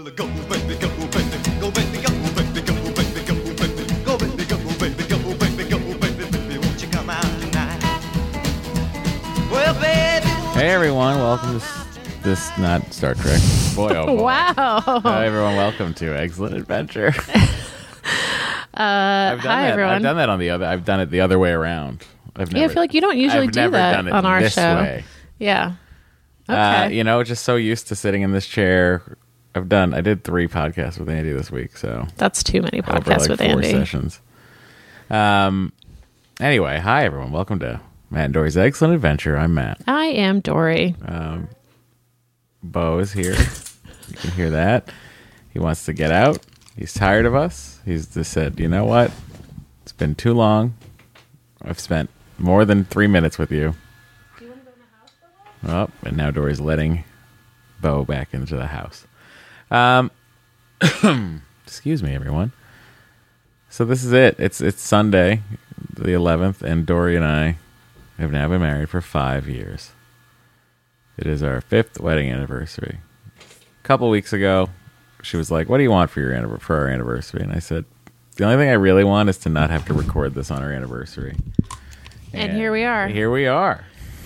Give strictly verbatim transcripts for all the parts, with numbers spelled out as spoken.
Well, go, baby, go, baby, go, baby, go, baby, go, baby, go, baby, go, baby, go, baby, go, baby, go, baby, baby, won't you come out tonight? Well, baby. Hey everyone, welcome to this not Star Trek. Boy, oh boy. Wow. Hi everyone, welcome to Excellent Adventure. Uh, I've done hi that. everyone. I've done that on the other. I've done it the other way around. I've never, yeah, I feel like you don't usually I've do never that done it on our this show. way. Yeah. Okay. Uh, you know, just so used to sitting in this chair. I've done. I did three podcasts with Andy this week, so That's too many over podcasts like with four Andy. sessions. Um. Anyway, hi everyone. Welcome to Matt and Dory's Excellent Adventure. I'm Matt. I am Dory. Um, Bo is here. You can hear that. He wants to get out. He's tired of us. He's just said, you know what? It's been too long. I've spent more than three minutes with you. Do you want to go in the house? Oh, and now Dory's letting Bo back into the house. Um, excuse me, everyone. So this is it. It's it's Sunday, the eleventh, and Dory and I have now been married for five years. It is our fifth wedding anniversary. A couple weeks ago, she was like, "What do you want for your anniver- for our anniversary?" And I said, "The only thing I really want is to not have to record this on our anniversary." And here we are. Here we are.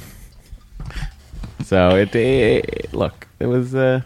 So it, it look, it was uh,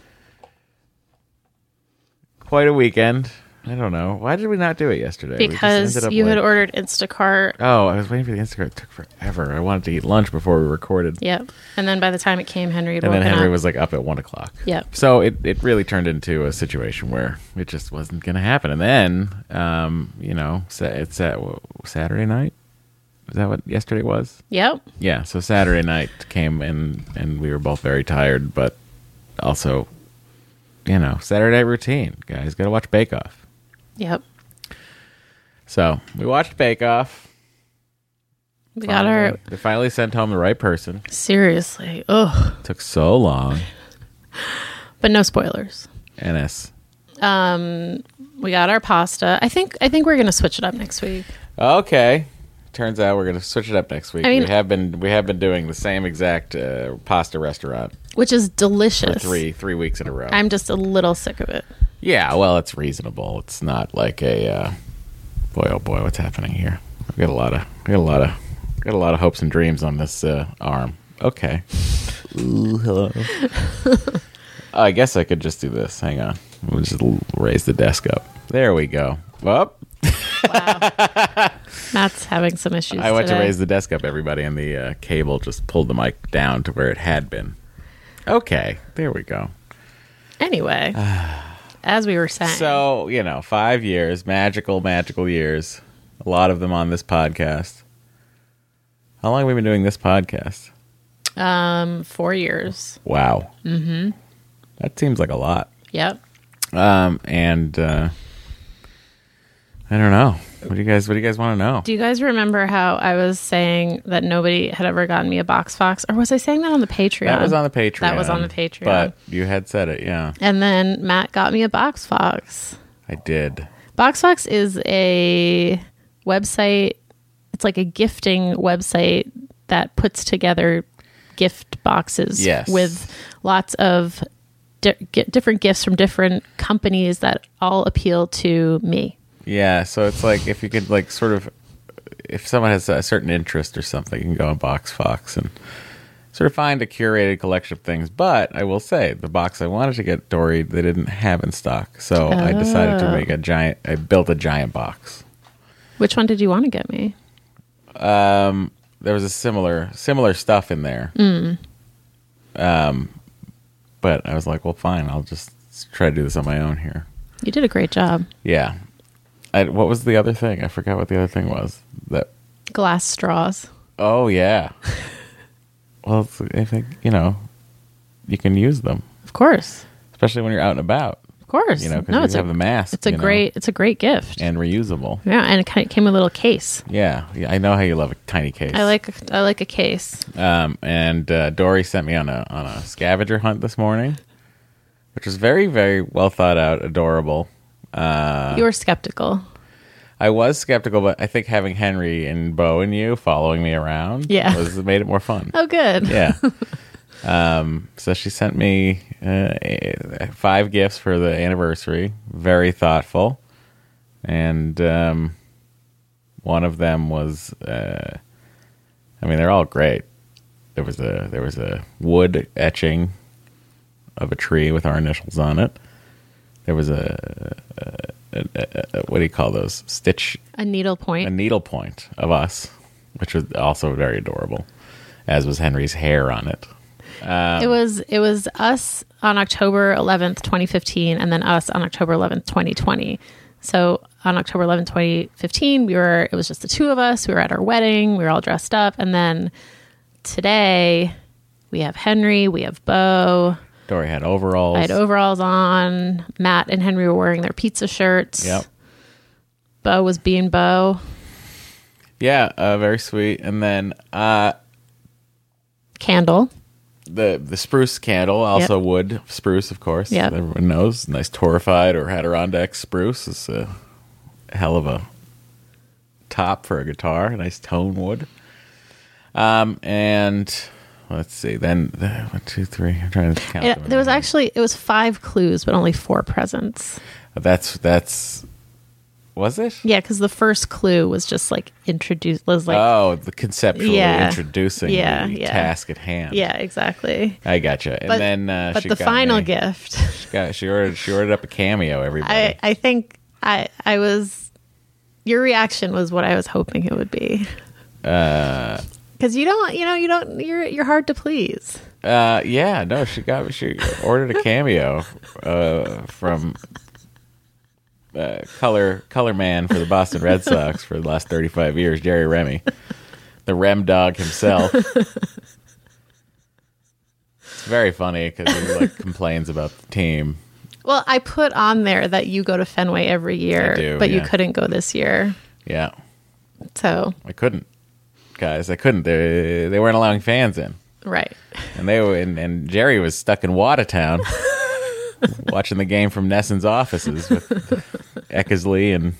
quite a weekend. I don't know. Why did we not do it yesterday? We just Because ended up you had like- ordered Instacart. Oh, I was waiting for the Instacart. It took forever. I wanted to eat lunch before we recorded. Yep. And then by the time it came, Henry had And then woken Henry up. was like up at one o'clock. Yep. So it, it really turned into a situation where it just wasn't going to happen. And then, um, you know, sa- it's at Saturday night. Is that what yesterday was? Yep. Yeah. So Saturday night came and and we were both very tired, but also, you know, Saturday night routine. Guys, got to watch Bake Off. Yep. So we watched Bake Off. We got our... They finally sent home the right person. Seriously. Ugh. Took so long. But no spoilers. N S. Um, we got our pasta. I think I think we're going to switch it up next week. Okay. Turns out we're going to switch it up next week. I mean- we have been we have been doing the same exact uh, pasta restaurant Which is for delicious. three three weeks in a row. I'm just a little sick of it. Yeah, well, it's reasonable. It's not like a uh, boy. Oh boy, what's happening here? I've got a lot of got a lot of got a lot of hopes and dreams on this uh, arm. Okay. Ooh, hello. I guess I could just do this. Hang on. We'll just l- raise the desk up. There we go. Up. Wow. Matt's having some issues I went today. to raise the desk up, everybody, and the uh, cable just pulled the mic down to where it had been. Okay, there we go. Anyway, as we were saying. So, you know, five years, magical, magical years. A lot of them on this podcast. How long have we been doing this podcast? Um, four years. Wow. Mm-hmm. That seems like a lot. Yep. Um, and uh, I don't know. What do you guys? What do you guys want to know? Do you guys remember how I was saying that nobody had ever gotten me a box fox? Or was I saying that on the Patreon? That was on the Patreon. That was on the Patreon. But you had said it, yeah. And then Matt got me a box fox. I did. Box fox is a website. It's like a gifting website that puts together gift boxes Yes. with lots of di- gi- different gifts from different companies that all appeal to me. Yeah, so it's like if you could like sort of, if someone has a certain interest or something, you can go on Box Fox and sort of find a curated collection of things. But I will say, the box I wanted to get Dory, they didn't have in stock, so I decided to make a giant. I built a giant box. Which one did you want to get me? Um, there was a similar similar stuff in there. Mm. Um, but I was like, well, fine, I'll just try to do this on my own here. You did a great job. Yeah. I, what was the other thing? I forgot what the other thing was. That. Glass straws. Oh yeah. Well, it's, I think you know, you can use them, Of course. especially when you're out and about. Of course. You know, because no, you it's have a, the mask. it's a you know, great it's a great gift. and reusable. Yeah, and it kind of came with a little case. Yeah, yeah. I know how you love a tiny case. I like I like a case. Um, and uh, Dory sent me on a on a scavenger hunt this morning, which was very very well thought out, adorable. Uh, You were skeptical. I was skeptical, but I think having Henry and Bo and you following me around, Yeah. was made it more fun. Oh, good. Yeah. Um, so she sent me uh, five gifts for the anniversary. Very thoughtful. And um, one of them was, uh, I mean, they're all great. There was a there was a wood etching of a tree with our initials on it. There was a, a, a, a, a what do you call those? Stitch. A needle point. A needle point of us, which was also very adorable, as was Henry's hair on it. Um, it was it was us on October eleventh, twenty fifteen, and then us on October eleventh, twenty twenty. So on October eleventh, twenty fifteen, we were it was just the two of us. We were at our wedding. We were all dressed up, and then today we have Henry. We have Bo. Dory had overalls. I had overalls on. Matt and Henry were wearing their pizza shirts. Yep. Bo was being Bo. Yeah, uh, very sweet. And then uh, candle. The the spruce candle, also Yep. wood spruce, of course. Yep. Everyone knows. Nice Torrified or Adirondack spruce is a hell of a top for a guitar. Nice tone wood. Um, and let's see. Then the, one, two, three. I'm trying to count. It, them. there was actually it was five clues, but only four presents. That's that's. Was it? Yeah, because the first clue was just like introduced. Was like oh, the conceptually Yeah. introducing Yeah, the yeah. task at hand. yeah, exactly. I gotcha. And But, then uh, but she the got final me- gift, She, got, she ordered. She ordered up a cameo. Everybody. I I think I I was your reaction was what I was hoping it would be. Uh, Because you don't, you know, you don't. You're you're hard to please. uh, yeah. No, she got. She ordered a cameo uh, from uh, color color man for the Boston Red Sox for the last thirty-five years, Jerry Remy, the Rem dog himself. It's very funny because he like complains about the team. Well, I put on there that you go to Fenway every year, I do, but you yeah. couldn't go this year. Yeah, So I couldn't, guys. I couldn't. They they weren't allowing fans in. right, And they were, and, and Jerry was stuck in Watertown watching the game from Nesson's offices with Eckersley, and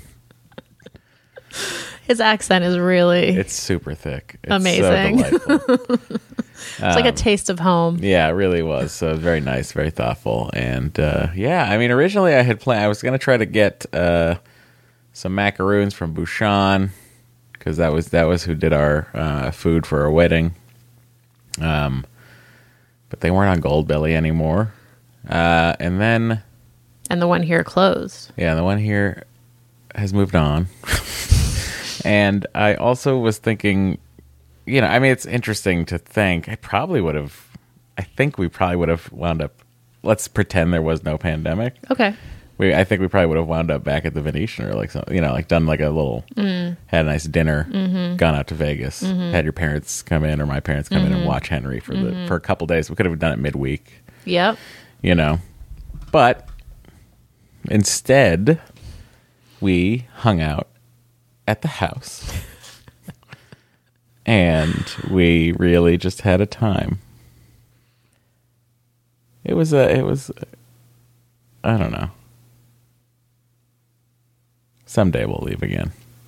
his accent is really it's it's super thick. It's Amazing. So delightful. like a taste of home. Yeah, it really was. So it was very nice, very thoughtful, and uh, yeah. I mean, originally I had planned. I was going to try to get uh, some macaroons from Bouchon because that was that was who did our uh, food for our wedding. Um, but they weren't on Goldbelly anymore. Uh, and then, And the one here closed. yeah, the one here has moved on. And I also was thinking, you know, I mean, it's interesting to think. I probably would have, I think we probably would have wound up, let's pretend there was no pandemic. Okay. We, I think we probably would have wound up back at the Venetian or like, some, you know, like done like a little, Mm. had a nice dinner, Mm-hmm. gone out to Vegas, had your parents come in or my parents come in and watch Henry for the Mm-hmm. for a couple days. We could have done it midweek. Yep. You know, but instead we hung out at the house and we really just had a time. It was a, it was, I don't know. Someday we'll leave again.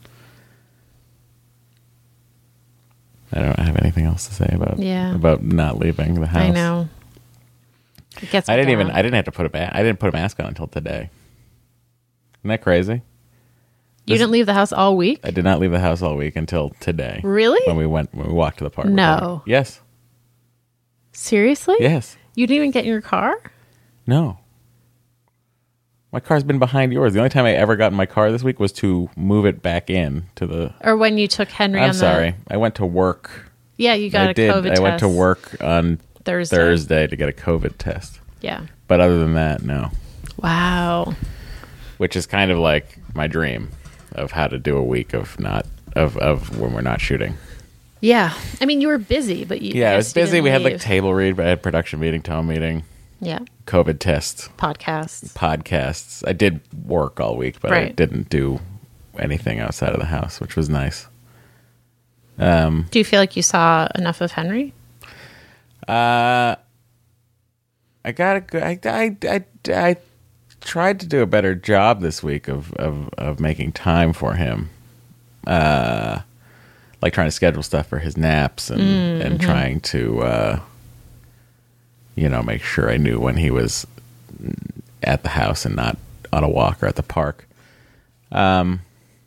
I don't have anything else to say about, Yeah. about not leaving the house. I know. It gets I me didn't even. down. I didn't have to put a ba- I didn't put a mask on until today. Isn't that crazy? You didn't leave the house all week? I did not leave the house all week until today. Really? When we went, when we walked to the park. No. Yes. Seriously? Yes. You didn't even get in your car? No. My car's been behind yours. The only time I ever got in my car this week was to move it back in to the. Or when you took Henry I'm on the... I I went to work. Yeah, you got I a did. COVID I test. went to work on Thursday. Thursday to get a COVID test. Yeah. But other than that, no. Wow. Which is kind of like my dream of how to do a week of not of, of when we're not shooting. Yeah. I mean, you were busy, but you... Yeah, I was guess you busy. didn't We had like leave. table read, but I had production meeting, tone meeting, Yeah. COVID test, Podcasts. podcasts. I did work all week, but I Right. didn't do anything outside of the house, which was nice. Um, Do you feel like you saw enough of Henry? uh, I got a good. I, I, I, I tried to do a better job this week of, of, of making time for him. Uh, like trying to schedule stuff for his naps and, Mm-hmm. and trying to, uh, you know, make sure I knew when he was at the house and not on a walk or at the park. Um.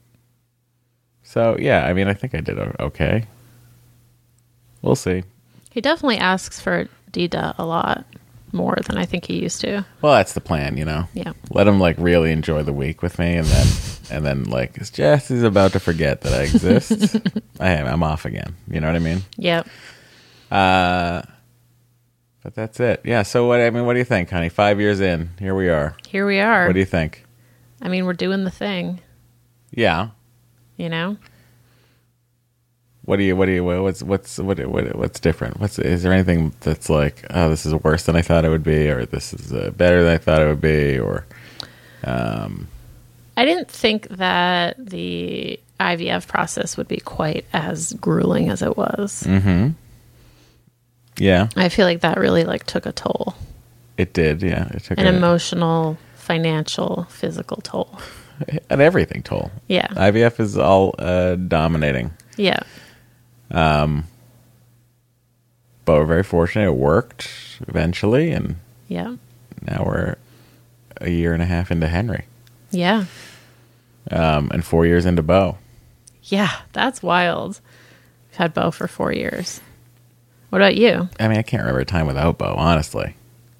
So yeah, I mean, I think I did o- okay. We'll see. He definitely asks for Dida a lot more than I think he used to. Well, that's the plan, you know. Yeah. Let him like really enjoy the week with me, and then and then like Jess is about to forget that I exist. I am. I'm off again. You know what I mean? Yep. Uh, but that's it. Yeah. So what? I mean, what do you think, honey? Five years in, here we are. Here we are. What do you think? I mean, we're doing the thing, Yeah. you know? What do you? What do you? What's what's what? what what's different? What's is there anything that's like, oh, this is worse than I thought it would be, or this is uh, better than I thought it would be, or um, I didn't think that the I V F process would be quite as grueling as it was. mm-hmm. Yeah, I feel like that really like took a toll, it did. Yeah, it took an a, emotional, financial, physical toll. an everything toll. Yeah. I V F is all uh, dominating. Yeah. Um, but we're very fortunate. It worked eventually, and Yeah. now we're a year and a half into Henry, Yeah. um, and four years into Bo. Yeah. That's wild. We've had Bo for four years. What about you? I mean, I can't remember a time without Bo, honestly.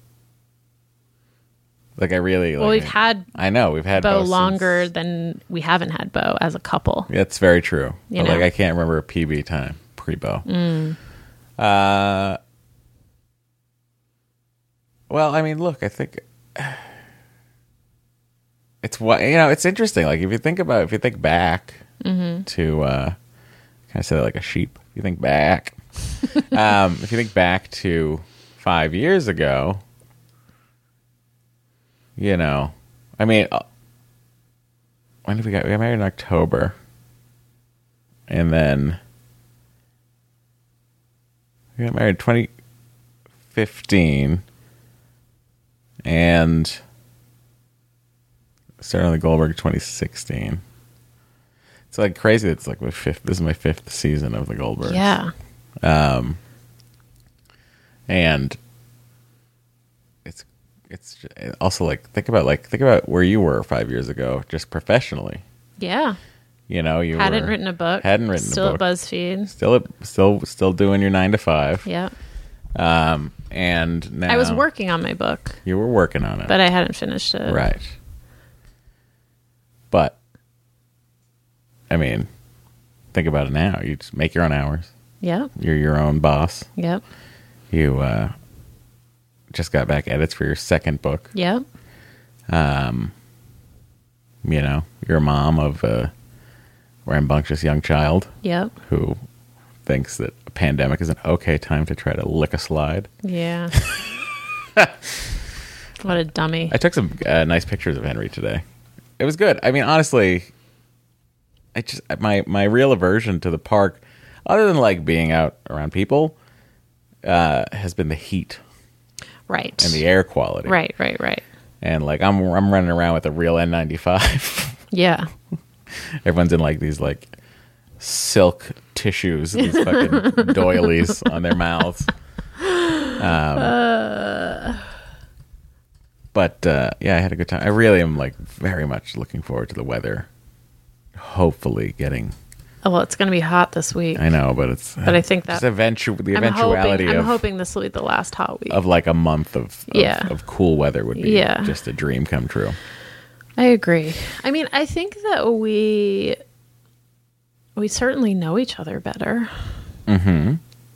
Like, I really... Well, like, we've had I know, we've had Bo, Bo since- longer than we haven't had Bo as a couple. That's very true. You But, know? like, I can't remember a P B time, pre-Bo. Mm. Uh, well, I mean, look, I think... It's what... You know, it's interesting. Like, if you think about... If you think back Mm-hmm. to... Uh, can I say that like a sheep? If you think back... um, if you think back to five years ago... You know, I mean, uh, when did we get? We got married in October, and then we got married in twenty fifteen, and started on the Goldberg twenty sixteen. It's like crazy. It's like my fifth. This is my fifth season of the Goldbergs. Yeah. Um, and it's it's ju- also like think about like think about where you were five years ago, just professionally. Yeah. You know, you Hadn't were, written a book. hadn't written Still a book, at BuzzFeed. still at, still still doing your nine to five. Yeah. Um, and now I was working on my book, You were working on it, but I hadn't finished it. right? But I mean, think about it now. You just make your own hours. Yep. You're your own boss. Yep. You uh, just got back edits for your second book. Yep. Um, you know, you're a mom of a rambunctious young child Yep. who thinks that a pandemic is an okay time to try to lick a slide. Yeah. What a dummy. I took some uh, nice pictures of Henry today. It was good. I mean, honestly, I just my my real aversion to the park, other than like being out around people, uh, has been the heat Right. and the air quality. Right, right, right. And like I'm I'm running around with a real N ninety-five. Yeah. Everyone's in like these like silk tissues, these fucking doilies on their mouths. Um, Uh, but uh, yeah, I had a good time. I really am like very much looking forward to the weather. Hopefully, getting. oh, well, it's going to be hot this week. I know, but it's. But I think just that- eventu- the I'm eventuality hoping, I'm of hoping this will be the last hot week. of like a month of of, Yeah. of cool weather would be Yeah. just a dream come true. I agree. I mean, I think that we we certainly know each other better. Mm-hmm.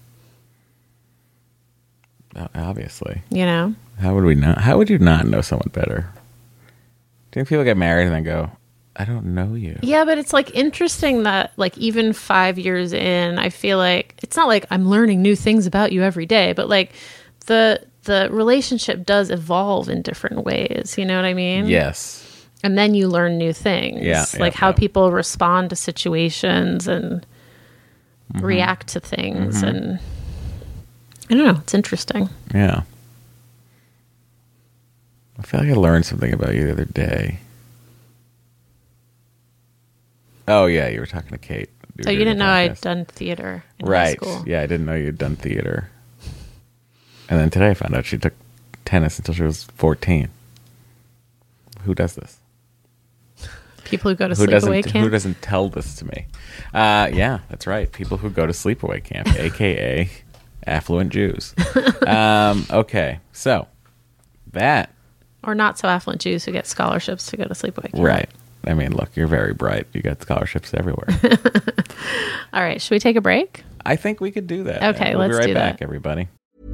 Obviously. You know? How would we not? How would you not know someone better? Do you think people get married and then go, I don't know you? Yeah, but it's like interesting that like even five years in, I feel like it's not like I'm learning new things about you every day, but like the the relationship does evolve in different ways. You know what I mean? Yes. And then you learn new things. Yeah, like yeah, how yeah. people respond to situations and Mm-hmm. react to things and I don't know, it's interesting. Yeah. I feel like I learned something about you the other day. Oh, yeah, you were talking to Kate. were Oh, you doing didn't the know I'd podcast. done theater in high Right. school. Yeah, I didn't know you'd done theater. And then today I found out she took tennis until she was fourteen. Who does this? People who go to Who doesn't, sleepaway camp. who doesn't tell this to me? Uh, yeah, that's right. People who go to sleepaway camp, a k a affluent Jews. um, okay, so that... Or not so affluent Jews who get scholarships to go to sleepaway camp. Right. I mean, look, you're very bright. You got scholarships everywhere. All right, should we take a break? I think we could do that. Okay, we'll let's be right do back, that. everybody.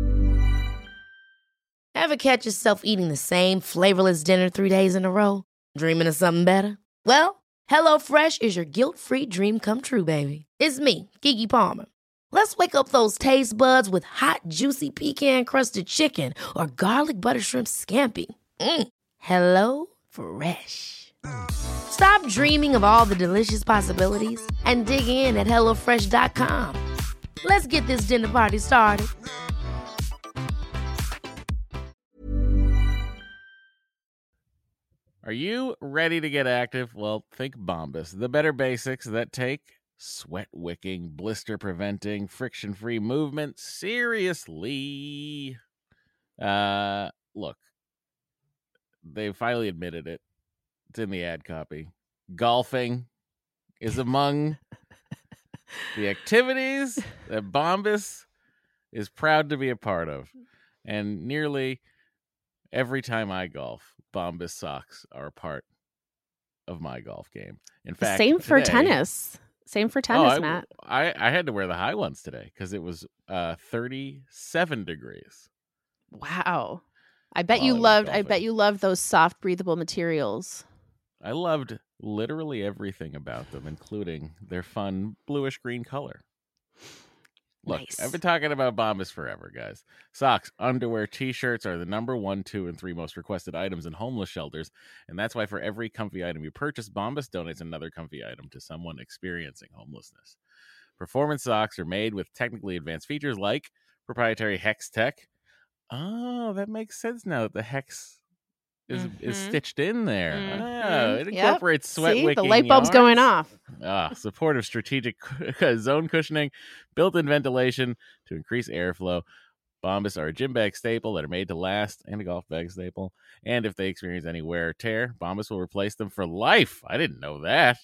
Ever catch yourself eating the same flavorless dinner three days in a row? Dreaming of something better? Well, HelloFresh is your guilt-free dream come true, baby. It's me, Keke Palmer. Let's wake up those taste buds with hot, juicy pecan-crusted chicken or garlic butter shrimp scampi. Mm. Hello Fresh. Stop dreaming of all the delicious possibilities and dig in at hello fresh dot com. Let's get this dinner party started. Are you ready to get active? Well, think Bombas, the better basics that take sweat-wicking, blister-preventing, friction-free movement seriously. Uh, look, they finally admitted it. It's in the ad copy. Golfing is among the activities that Bombas is proud to be a part of. And nearly every time I golf, Bombas socks are a part of my golf game. In fact, Same for today- tennis. Same for Oh, tennis, I, Matt. I, I had to wear the high ones today because it was uh, thirty-seven degrees. Wow. I bet While you I was loved I golfing. bet you loved those soft breathable materials. I loved literally everything about them, including their fun bluish green color. Look, Nice. I've been talking about Bombas forever, guys. Socks, underwear, t-shirts are the number one, two, and three most requested items in homeless shelters, and that's why for every comfy item you purchase, Bombas donates another comfy item to someone experiencing homelessness. Performance socks are made with technically advanced features like proprietary Hex Tech. Oh, that makes sense now that the Hex is is Mhm. stitched in there. Mhm. Oh, it Yep. incorporates sweat See, wicking the light bulb's going yarns. off. Ah, supportive strategic zone cushioning, built-in ventilation to increase airflow. Bombas are a gym bag staple that are made to last, and a golf bag staple. And if they experience any wear or tear, Bombas will replace them for life. I didn't know that.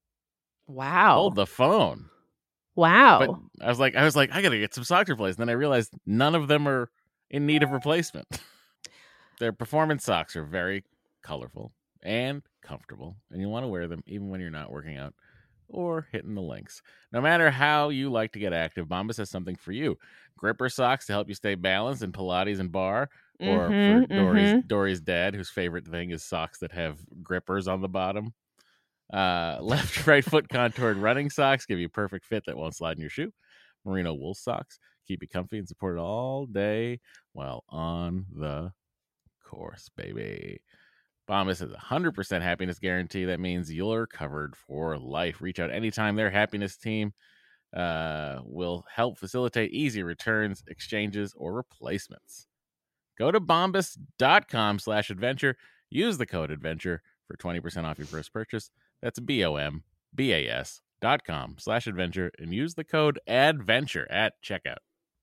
Wow. Hold the phone. wow. But I was like, I was like, I gotta get some socks replaced. And then I realized none of them are in need of replacement. Their performance socks are very colorful and comfortable, and you want to wear them even when you're not working out or hitting the links. No matter how you like to get active, Bombas has something for you. Gripper socks to help you stay balanced in Pilates and bar, or Mhm, for Dory's, mhm. Dory's dad, whose favorite thing is socks that have grippers on the bottom. Uh, left, right foot contoured running socks give you a perfect fit that won't slide in your shoe. Merino wool socks keep you comfy and supported all day while on the course, baby. Bombas has a one hundred percent happiness guarantee. That means you're covered for life. Reach out anytime. Their happiness team uh, will help facilitate easy returns, exchanges, or replacements. Go to bombas.com slash adventure. Use the code adventure for twenty percent off your first purchase. That's B-O-M-B-A-S dot com slash adventure, and use the code adventure at checkout.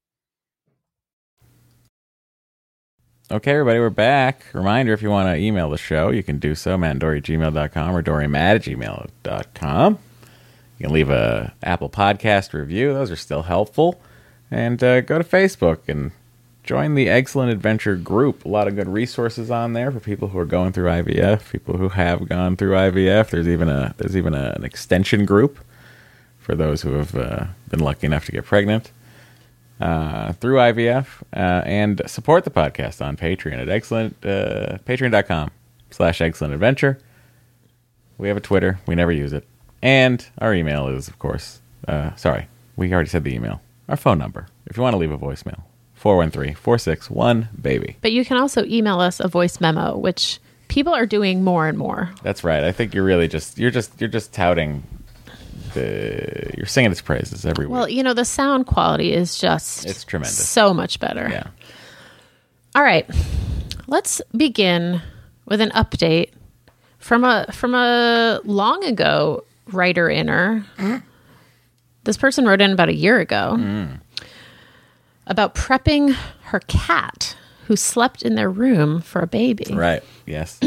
Okay, everybody, we're back. Reminder, if you want to email the show, you can do so, matt and dory at gmail dot com or dorymad at gmail dot com. You can leave a Apple Podcast review. Those are still helpful. And uh, go to Facebook and join the Excellent Adventure group. A lot of good resources on there for people who are going through I V F, people who have gone through I V F. There's even a there's even a, an extension group for those who have uh, been lucky enough to get pregnant uh, through I V F. Uh, and support the podcast on Patreon at excellent uh, patreon.com slash excellent adventure. We have a Twitter. We never use it. And our email is, of course, uh, sorry, we already said the email. Our phone number, if you want to leave a voicemail, four one three, four six one, baby. But you can also email us a voice memo, which people are doing more and more. That's right. I think you're really just you're just you're just touting the you're singing its praises every week. Well, you know, the sound quality is just It's tremendous. So much better. Yeah. All right. Let's begin with an update from a from a long ago writer inner. Mm. This person wrote in about a year ago. Mm. About prepping her cat, who slept in their room for a baby. Right. Yes.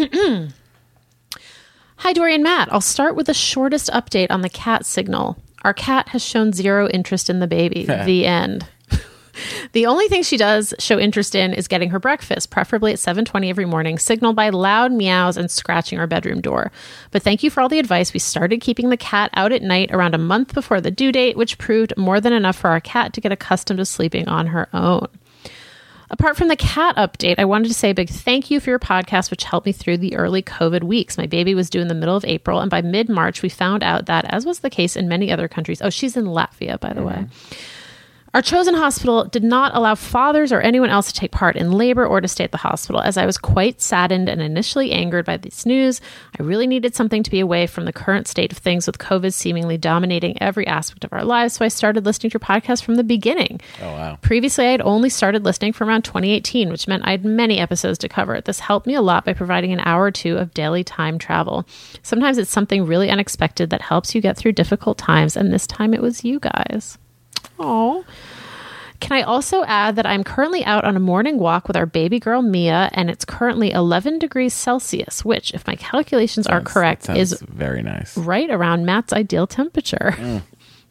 Hi, Dory and Matt. I'll start with the shortest update on the cat signal. Our cat has shown zero interest in the baby. The end. The only thing she does show interest in is getting her breakfast, preferably at seven twenty every morning, signaled by loud meows and scratching our bedroom door. But thank you for all the advice. We started keeping the cat out at night around a month before the due date, which proved more than enough for our cat to get accustomed to sleeping on her own. Apart from the cat update, I wanted to say a big thank you for your podcast, which helped me through the early COVID weeks. My baby was due in the middle of April, and by mid-March, we found out that, as was the case in many other countries, oh, she's in Latvia, by the mm-hmm. way, our chosen hospital did not allow fathers or anyone else to take part in labor or to stay at the hospital. As I was quite saddened and initially angered by this news, I really needed something to be away from the current state of things with COVID seemingly dominating every aspect of our lives. So I started listening to your podcast from the beginning. Oh, wow. Previously, I had only started listening from around twenty eighteen, which meant I had many episodes to cover. This helped me a lot by providing an hour or two of daily time travel. Sometimes it's something really unexpected that helps you get through difficult times, and this time it was you guys. Oh, can I also add that I'm currently out on a morning walk with our baby girl, Mia, and it's currently eleven degrees Celsius, which, if my calculations Sounds, are correct, is very nice. Right around Matt's ideal temperature. Mm.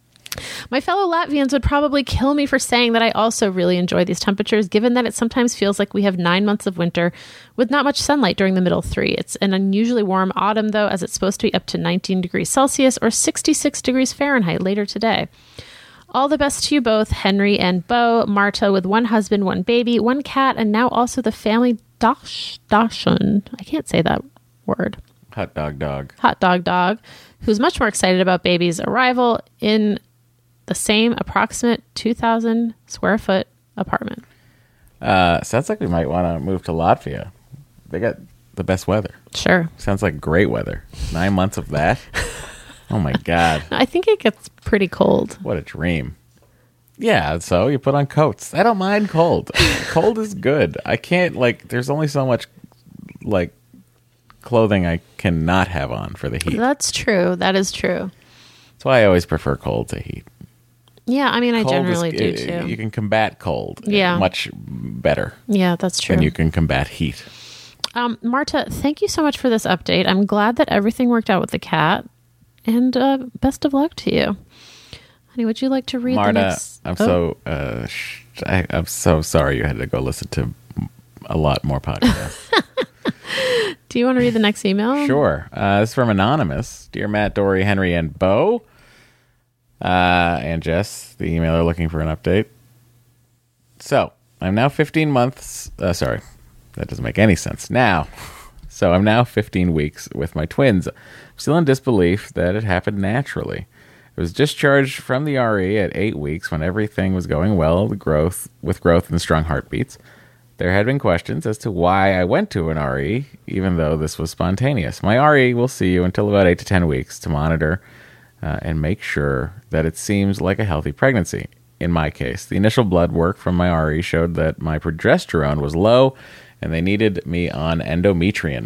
My fellow Latvians would probably kill me for saying that I also really enjoy these temperatures, given that it sometimes feels like we have nine months of winter with not much sunlight during the middle three. It's an unusually warm autumn, though, as it's supposed to be up to nineteen degrees Celsius or sixty-six degrees Fahrenheit later today. All the best to you both, Henry and Bo. Marta, with one husband, one baby, one cat, and now also the family Dosh, Dashun. I can't say that word. Hot dog dog. Hot dog dog, who's much more excited about baby's arrival in the same approximate two thousand square foot apartment. Uh, sounds like we might want to move to Latvia. They got the best weather. Sure. Sounds like great weather. Nine months of that. Oh my God. I think it gets pretty cold. What a dream. Yeah, so you put on coats. I don't mind cold. Cold is good. I can't, like, there's only so much, like, clothing I cannot have on for the heat. That's true. That is true. That's why I always prefer cold to heat. Yeah, I mean, I cold generally is, do too. You can combat cold yeah. much better. Yeah, that's true. Than you can combat heat. Um, Marta, thank you so much for this update. I'm glad that everything worked out with the cat. And uh, best of luck to you. Honey, would you like to read Marta, the next... I'm oh. so uh, sh- I, I'm so sorry you had to go listen to a lot more podcasts. Do you want to read the next email? Sure. Uh, this is from Anonymous. Dear Matt, Dory, Henry, and Bo. Uh, and Jess, the emailer looking for an update. So, I'm now fifteen months... Uh, sorry, that doesn't make any sense. Now... So I'm now fifteen weeks with my twins. I'm still in disbelief that it happened naturally. I was discharged from the R E at eight weeks when everything was going well the growth, with growth and strong heartbeats. There had been questions as to why I went to an R E, even though this was spontaneous. My R E will see you until about eight to ten weeks to monitor uh, and make sure that it seems like a healthy pregnancy. In my case, the initial blood work from my R E showed that my progesterone was low, and they needed me on endometrium,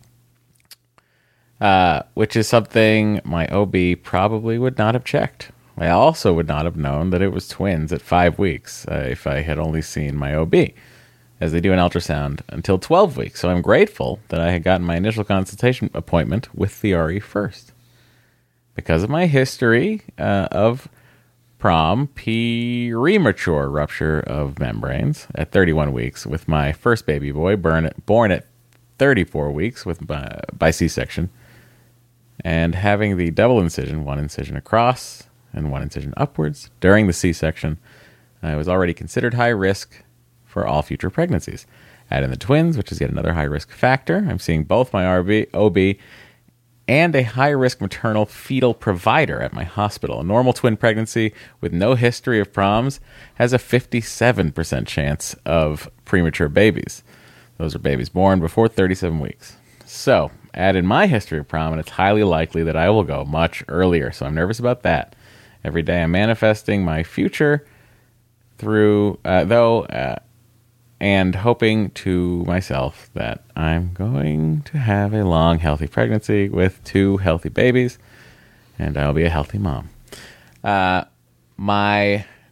uh, which is something my O B probably would not have checked. I also would not have known that it was twins at five weeks uh, if I had only seen my O B, as they do an ultrasound until twelve weeks. So I'm grateful that I had gotten my initial consultation appointment with the R E first. Because of my history uh, of prom premature rupture of membranes at thirty-one weeks with my first baby boy born at, born at thirty-four weeks with by, by C-section, and having the double incision, one incision across and one incision upwards during the C-section, I was already considered high risk for all future pregnancies. Add in the twins, which is yet another high risk factor. I'm seeing both my R B, O B and a high-risk maternal fetal provider at my hospital. A normal twin pregnancy with no history of proms has a fifty-seven percent chance of premature babies. Those are babies born before thirty-seven weeks. So, add in my history of prom, and it's highly likely that I will go much earlier. So I'm nervous about that. Every day I'm manifesting my future through, uh, though, uh, and hoping to myself that I'm going to have a long, healthy pregnancy with two healthy babies, and I'll be a healthy mom. Uh, my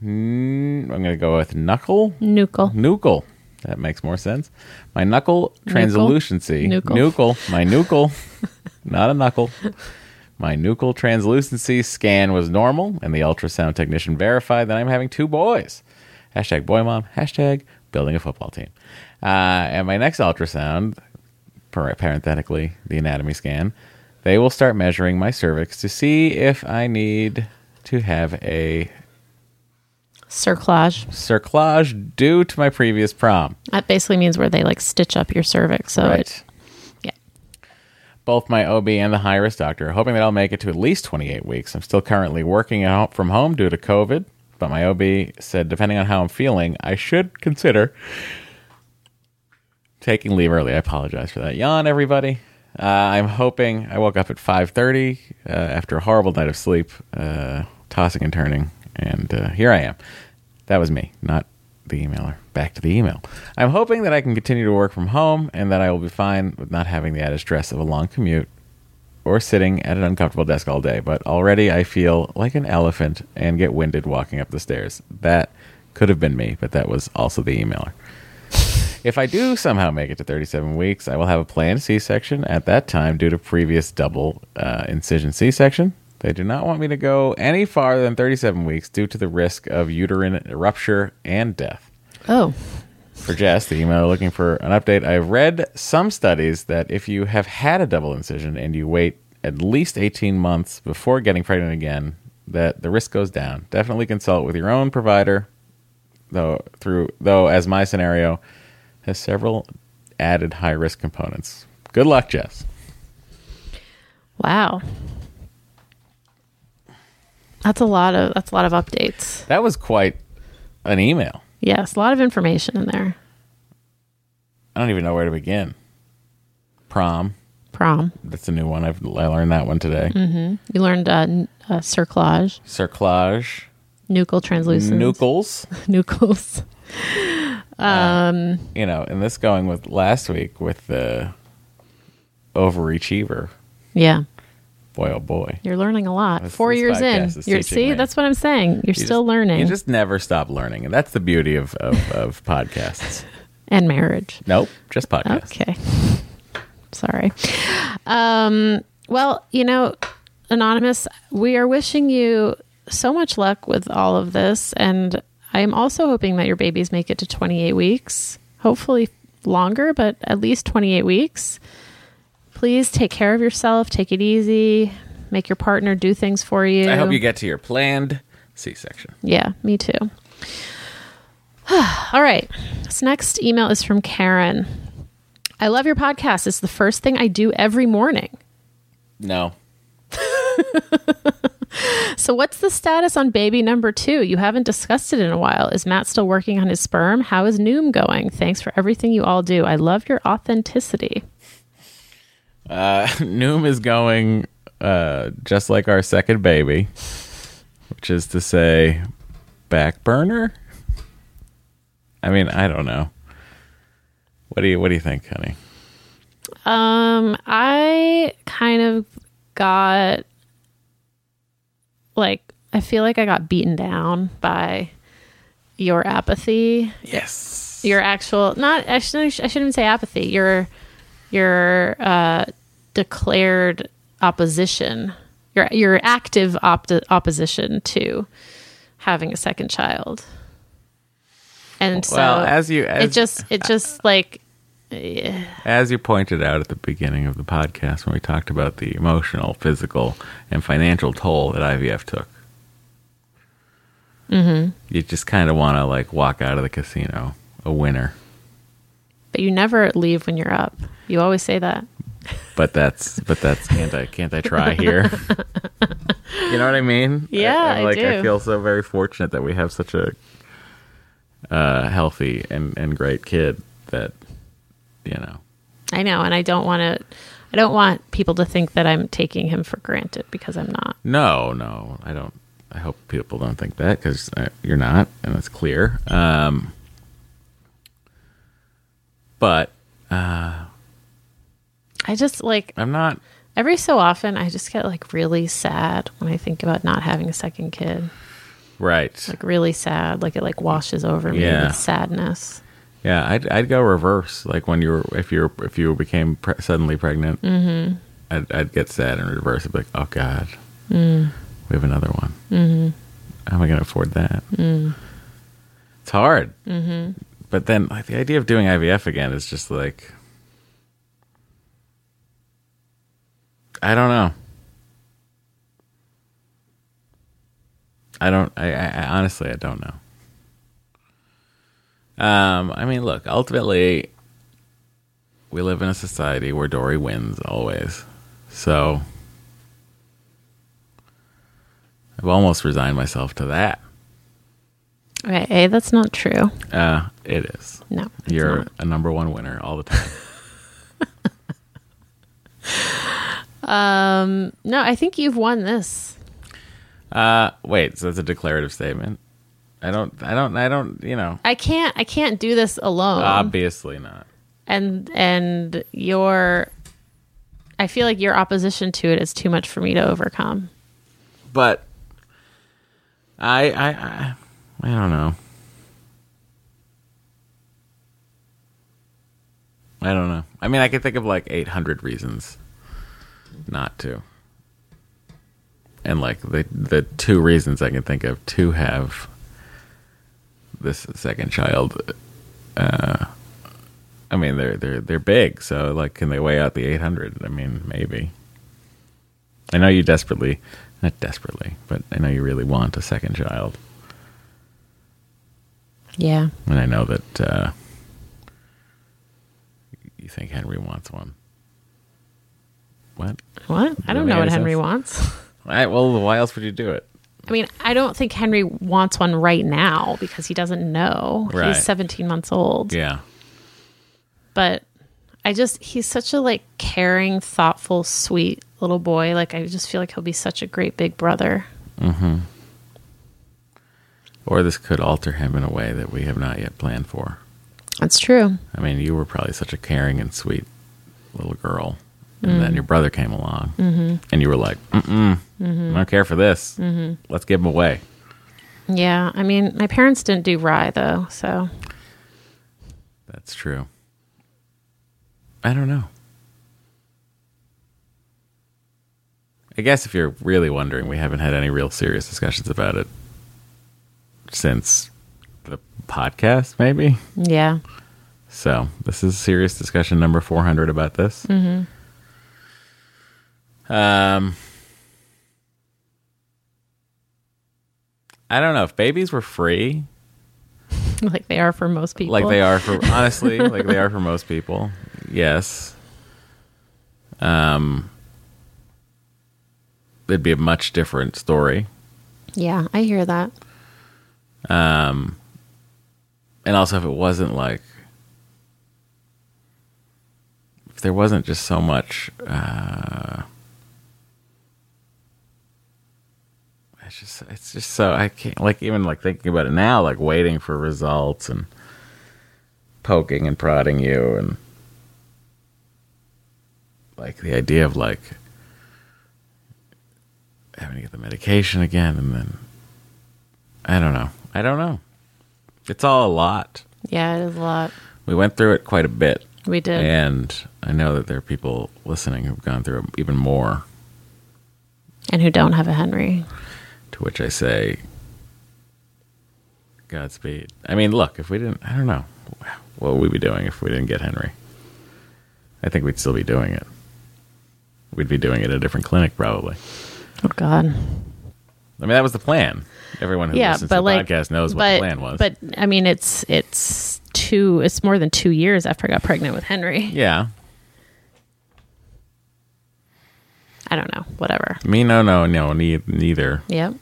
mm, I'm going to go with knuckle. Nuchal. Nuchal. That makes more sense. My knuckle translucency. Nuchal. Nuchal. My nuchal. Not a knuckle. My nuchal translucency scan was normal, and the ultrasound technician verified that I'm having two boys. Hashtag boy mom. Hashtag building a football team. Uh, and my next ultrasound, parenthetically, the anatomy scan, they will start measuring my cervix to see if I need to have a Cerclage. cerclage due to my previous prom. That basically means where they like stitch up your cervix. So Right. it, yeah. Both my O B and the high-risk doctor are hoping that I'll make it to at least twenty-eight weeks. I'm still currently working out from home due to COVID, but my O B said depending on how I'm feeling, I should consider taking leave early. I apologize for that yawn, everybody. Uh, I'm hoping. I woke up at five thirty uh, after a horrible night of sleep, uh, tossing and turning, and uh, here I am. That was me, not the emailer. Back to the email. I'm hoping that I can continue to work from home and that I will be fine with not having the added stress of a long commute or sitting at an uncomfortable desk all day, but already I feel like an elephant and get winded walking up the stairs. That could have been me, but that was also the emailer. If I do somehow make it to thirty-seven weeks, I will have a planned C-section at that time due to previous double uh, incision C-section. They do not want me to go any farther than thirty-seven weeks due to the risk of uterine rupture and death. Oh. For Jess, the emailer looking for an update, I've read some studies that if you have had a double incision and you wait at least eighteen months before getting pregnant again, that the risk goes down. Definitely consult with your own provider, though, through, though as my scenario has several added high-risk components. Good luck, Jess. Wow. That's a lot of that's a lot of updates. That was quite an email. Yes, a lot of information in there. I don't even know where to begin. Prom. Prom. That's a new one. I've, I learned that one today. Mm-hmm. You learned uh, n- uh, cerclage, Cerclage. nuchal translucent, Nuchals. nuchals. Um, You know, and this going with last week with the overachiever. yeah, Boy, oh boy. you're learning a lot. This- Four this years in, podcast is you're teaching see. me. That's what I'm saying. You're You still just- learning. You just never stop learning. And that's the beauty of, of, of podcasts. And marriage. Nope, just podcasts. Okay. Sorry. Um, well, you know, Anonymous, we are wishing you so much luck with all of this. And I am also hoping that your babies make it to twenty-eight weeks. Hopefully longer, but at least twenty-eight weeks. Please take care of yourself. Take it easy. Make your partner do things for you. I hope you get to your planned C-section. Yeah, me too. All right. This next email is from Karen. I love your podcast. It's the first thing I do every morning. No. So what's the status on baby number two? You haven't discussed it in a while. Is Matt still working on his sperm? How is Noom going? Thanks for everything you all do. I love your authenticity. Uh, Noom is going uh, just like our second baby, which is to say, back burner. I mean, I don't know. What do you What do you think, honey? Um, I kind of got like I feel like I got beaten down by your apathy. Yes. Your actual not actually I shouldn't even say apathy. Your your uh, declared opposition. Your your active op- opposition to having a second child. And so Well, as you as, it just it just like yeah. as you pointed out at the beginning of the podcast when we talked about the emotional, physical, and financial toll that I V F took. Mm-hmm. You just kind of want to like walk out of the casino a winner. But you never leave when you're up. You always say that. But that's but that's can't I can't I try here? You know what I mean? Yeah, I, I'm I like do. I feel so very fortunate that we have such a uh, healthy and, and great kid that you know. I know, and I don't want to. I don't want people to think that I'm taking him for granted because I'm not. No, no, I don't. I hope people don't think that because you're not, and it's clear. Um, but uh, I just like I'm not. every so often I just get like really sad when I think about not having a second kid. Right. Like really sad. Like it like washes over me Yeah. with sadness. Yeah, I'd I'd go reverse. Like when you were if you were if you became pre- suddenly pregnant, mm-hmm. I'd I'd get sad and reverse. I'd be like, oh God, mm. we have another one. Mm-hmm. How am I going to afford that? Mm. It's hard. Mm-hmm. But then, like the idea of doing I V F again is just like, I don't know. I don't. I, I, I honestly, I don't know. Um, I mean, look. Ultimately, we live in a society where Dory wins always. So, I've almost resigned myself to that. Right. A, that's not true. Uh, it is. No, it's You're not. a number one winner all the time. Um, no, I think you've won this. Uh, wait. So that's a declarative statement. I don't. I don't. I don't. You know. I can't. I can't do this alone. Obviously not. And and your, I feel like your opposition to it is too much for me to overcome. But I. I. I, I don't know. I don't know. I mean, I could think of like eight hundred reasons not to. And like the the two reasons I can think of to have this second child, uh, I mean they're they're they're big, so like can they weigh out the eight hundred? I mean maybe. I know you desperately, not desperately, but I know you really want a second child, Yeah. and I know that uh, you think Henry wants one. What? What? I don't know what Henry wants. All right, well, why else would you do it? I mean, I don't think Henry wants one right now because he doesn't know. Right. He's seventeen months old. Yeah. But I just, he's such a like caring, thoughtful, sweet little boy. Like, I just feel like he'll be such a great big brother. Mm-hmm. Or this could alter him in a way that we have not yet planned for. That's true. I mean, you were probably such a caring and sweet little girl. And then your brother came along. Mm-hmm. And you were like, mm-mm, mm-hmm. I don't care for this. Mm-hmm. Let's give him away. Yeah. I mean, my parents didn't do rye, though, so. That's true. I don't know. I guess if you're really wondering, we haven't had any real serious discussions about it since the podcast, maybe? Yeah. So this is serious discussion number four hundred about this. Mm-hmm. Um, I don't know if babies were free, Like they are for most people. like they are for honestly, like they are for most people. Yes. Um, it'd be a much different story. Yeah, I hear that. Um, and also if it wasn't like, if there wasn't just so much, uh, it's just, it's just so, I can't, like, even like thinking about it now, like waiting for results and poking and prodding you and like the idea of like having to get the medication again and then, I don't know. I don't know. It's all a lot. Yeah, it is a lot. We went through it quite a bit. We did. And I know that there are people listening who've gone through it even more. And who don't have a Henry. To which I say, Godspeed. I mean, look, if we didn't, I don't know. What would we be doing if we didn't get Henry? I think we'd still be doing it. We'd be doing it at a different clinic, probably. Oh, God. I mean, that was the plan. Everyone who Yeah, listens but to the like, podcast knows what but, the plan was. But, I mean, it's it's two, it's more than two years after I got pregnant with Henry. Yeah. I don't know. Whatever. Me, no, no, no, ne- neither. Yep.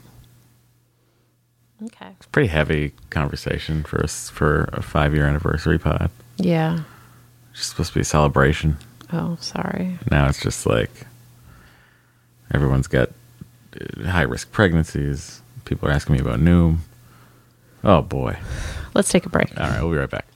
Okay. Pretty heavy conversation for a, s- for a five-year anniversary pod. Yeah. It's supposed to be a celebration. Oh, sorry. Now it's just like everyone's got uh, high-risk pregnancies. People are asking me about Noom. Oh, boy. Let's take a break. All right, we'll be right back.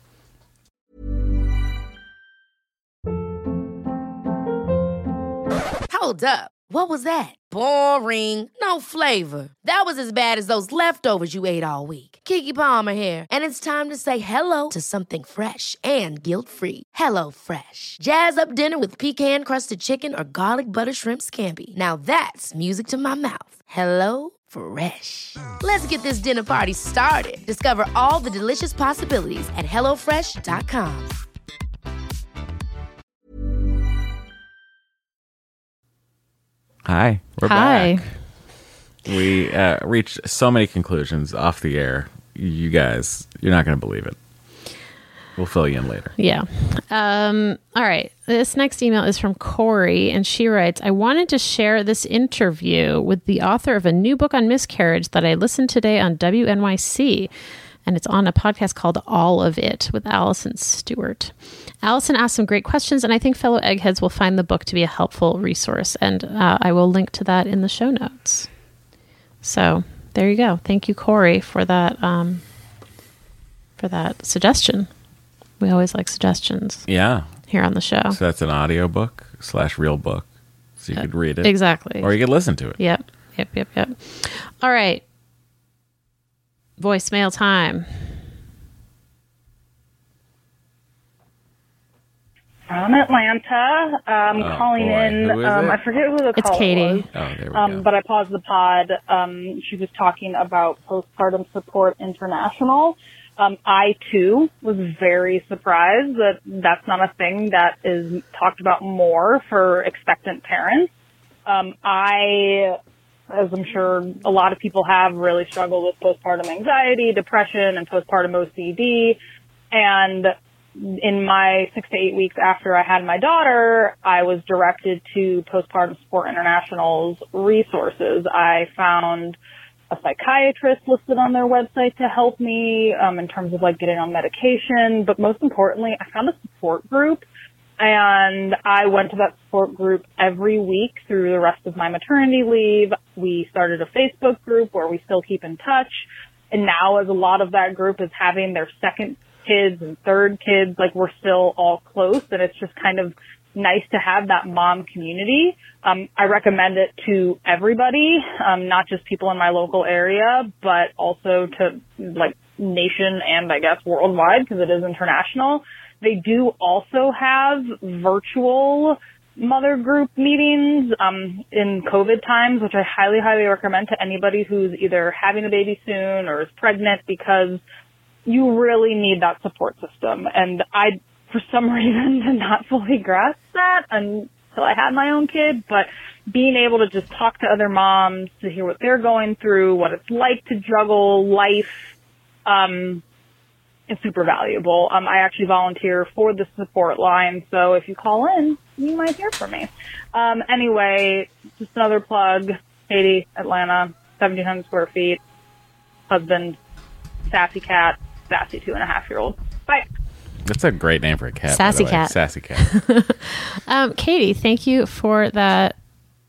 Hold up. What was that? Boring. No flavor. That was as bad as those leftovers you ate all week. Keke Palmer here. And it's time to say hello to something fresh and guilt-free. Hello Fresh. Jazz up dinner with pecan-crusted chicken or garlic butter shrimp scampi. Now that's music to my mouth. Hello Fresh. Let's get this dinner party started. Discover all the delicious possibilities at hello fresh dot com. Hi, we're Hi. back. We uh, reached so many conclusions off the air. You guys, you're not going to believe it. We'll fill you in later. Yeah. Um, all right. This next email is from Corey, and she writes, I wanted to share this interview with the author of a new book on miscarriage that I listened today on W N Y C, and it's on a podcast called All of It with Allison Stewart. Allison asked some great questions, and I think fellow eggheads will find the book to be a helpful resource, and uh, I will link to that in the show notes. So there you go. Thank you, Corey, for that um, for that suggestion. We always like suggestions Yeah. here on the show. So that's an audiobook slash real book. So you could read it. Exactly. Or you could listen to it. Yep. Yep. Yep. Yep. All right. Voicemail time. From Atlanta, um, Oh, calling boy. in. Who is um, it? I forget who the It's caller Katie. was, Oh, there we um, go. but I paused the pod. Um, she was talking about Postpartum Support International. Um, I too was very surprised that that's not a thing that is talked about more for expectant parents. Um, I, as I'm sure a lot of people have, really struggled with postpartum anxiety, depression, and postpartum O C D, and in my six to eight weeks after I had my daughter, I was directed to Postpartum Support International's resources. I found a psychiatrist listed on their website to help me um, in terms of like getting on medication. But most importantly, I found a support group, and I went to that support group every week through the rest of my maternity leave. We started a Facebook group where we still keep in touch. And now as a lot of that group is having their second kids and third kids, like we're still all close, and it's just kind of nice to have that mom community. Um, I recommend it to everybody, um, not just people in my local area, but also to like nation and I guess worldwide because it is international. They do also have virtual mother group meetings um, in COVID times, which I highly, highly recommend to anybody who's either having a baby soon or is pregnant, because you really need that support system. And I, for some reason, did not fully grasp that until I had my own kid. But being able to just talk to other moms, to hear what they're going through, what it's like to juggle life, um, it's super valuable. Um, I actually volunteer for the support line, so if you call in, you might hear from me. Um, anyway, just another plug. Katie, Atlanta, seventeen hundred square feet, husband, sassy cat, sassy two and a half year old. Bye. That's a great name for a cat. Sassy by the way. cat. Sassy cat. Um, Katie, thank you for that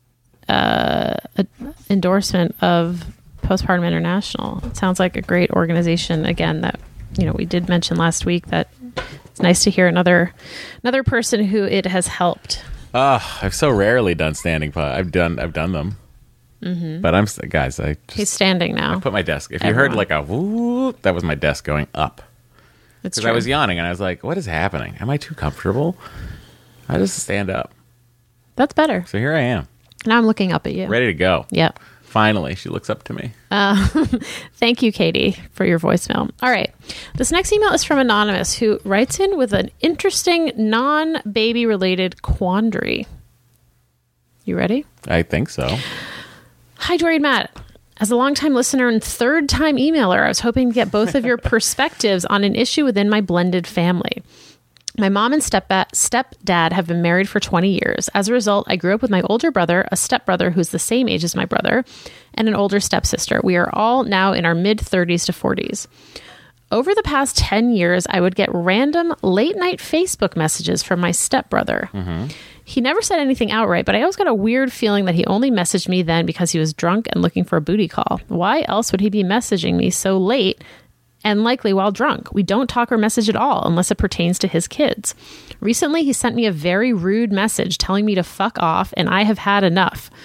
uh, endorsement of Postpartum International. It sounds like a great organization. Again, that you know we did mention last week that it's nice to hear another another person who it has helped. Oh, I've so rarely done standing pod. I've done I've done them, mm-hmm. but I'm guys. I just He's standing now. I put my desk. If you Everyone. heard like a woo, that was my desk going up It's because true. I was yawning and I was like, "What is happening? Am I too comfortable?" I just stand up. That's better. So here I am, Now I'm looking up at you. ready to go. Yep. Finally, she looks up to me. Thank you, Katie, for your voicemail. All right. This next email is from Anonymous, who writes in with an interesting non-baby related quandary. You ready? I think so. Hi, Dory and Matt. As a longtime listener and third-time emailer, I was hoping to get both of your perspectives on an issue within my blended family. My mom and stepba- stepdad have been married for twenty years. As a result, I grew up with my older brother, a stepbrother who's the same age as my brother, and an older stepsister. We are all now in our mid-thirties to forties. Over the past ten years, I would get random late-night Facebook messages from my stepbrother. Mm-hmm. He never said anything outright, but I always got a weird feeling that he only messaged me then because he was drunk and looking for a booty call. Why else would he be messaging me so late and likely while drunk? We don't talk or message at all unless it pertains to his kids. Recently, he sent me a very rude message telling me to fuck off and I have had enough.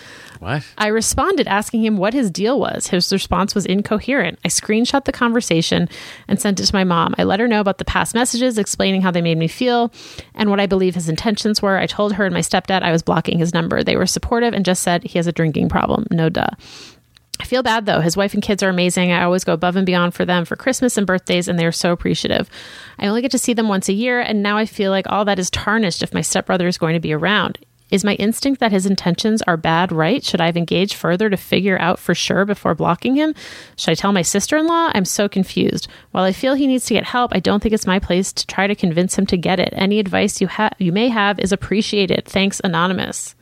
What? I responded asking him what his deal was. His response was incoherent. I screenshot the conversation and sent it to my mom. I let her know about the past messages, explaining how they made me feel and what I believe his intentions were. I told her and my stepdad I was blocking his number. They were supportive and just said he has a drinking problem. No duh. I feel bad though. His wife and kids are amazing. I always go above and beyond for them for Christmas and birthdays, and they are so appreciative. I only get to see them once a year, and now I feel like all that is tarnished if my stepbrother is going to be around. Is my instinct that his intentions are bad right? Should I have engaged further to figure out for sure before blocking him? Should I tell my sister-in-law? I'm so confused. While I feel he needs to get help, I don't think it's my place to try to convince him to get it. Any advice you have, you may have is appreciated. Thanks, Anonymous.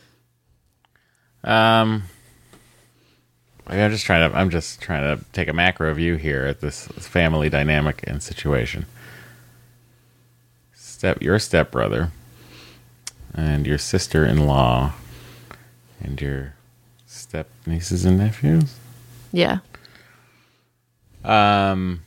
Um, I'm just trying to. I'm just trying to take a macro view here at this family dynamic and situation. Step, your stepbrother, and your sister-in-law, and your step nieces and nephews. Yeah. Um.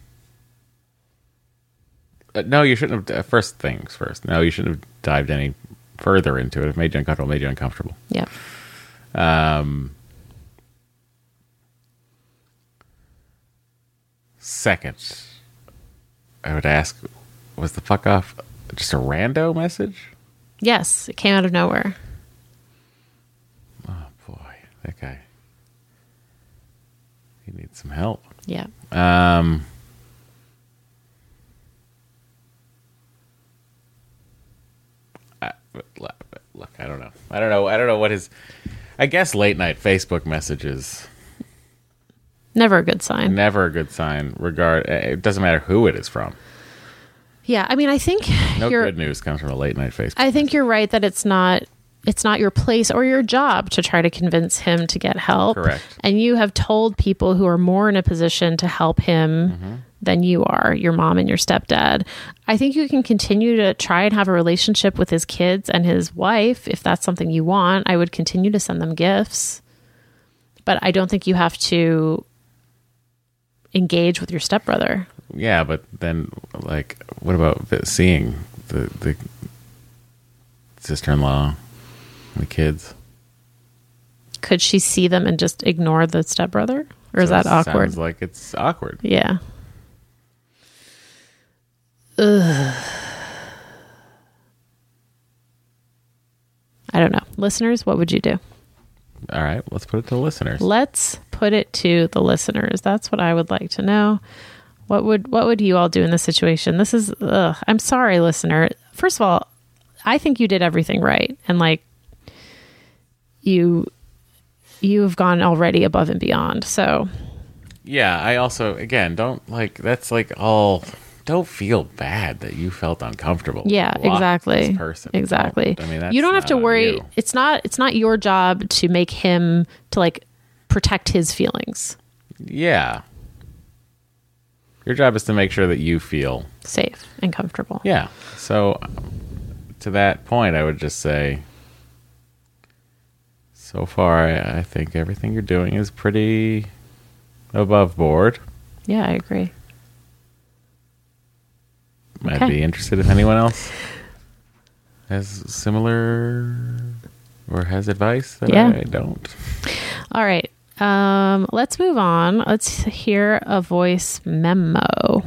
uh, no, you shouldn't have. Uh, first things first. No, you shouldn't have dived any further into it. It made you uncomfortable. Made you uncomfortable. Yeah. Um. Second, I would ask, was the fuck off just a rando message? Yes, it came out of nowhere. Oh boy, that guy. He needs some help. Yeah. Um. I, look, I don't know. I don't know. I don't know what his. I guess late night Facebook messages. Never a good sign. Never a good sign. Regard. It doesn't matter who it is from. Yeah, I mean, I think No you're. good news comes from a late night Facebook. I think you're right that it's not. It's not your place or your job to try to convince him to get help. Correct. And you have told people who are more in a position to help him Mm-hmm. than you are, your mom and your stepdad. I think you can continue to try and have a relationship with his kids and his wife if that's something you want. I would continue to send them gifts. But I don't think you have to engage with your stepbrother. Yeah, but then, like, what about vi- seeing the the sister-in-law, and the kids? Could she see them and just ignore the stepbrother? Or is So that it awkward? Sounds like it's awkward. Yeah. Ugh. I don't know. Listeners, what would you do? All right, let's put it to the listeners. Let's put it to the listeners. That's what I would like to know. What would what would you all do in this situation? This is ugh, I'm sorry, listener. First of all, I think you did everything right, and like you you have gone already above and beyond. So Yeah, I also, again, don't, like, that's like all, don't feel bad that you felt uncomfortable. yeah, Block exactly. This person. Exactly. Don't. I mean, that's you don't have not to on worry. you. It's not it's not your job to make him to like protect his feelings. Yeah. Your job is to make sure that you feel Safe and comfortable. Yeah. So, to that point, I would just say, so far, I, I think everything you're doing is pretty above board. Yeah, I agree. I'd Okay. be interested if anyone else has similar or has advice that Yeah. I don't. All right. Um, let's move on. Let's hear a voice memo.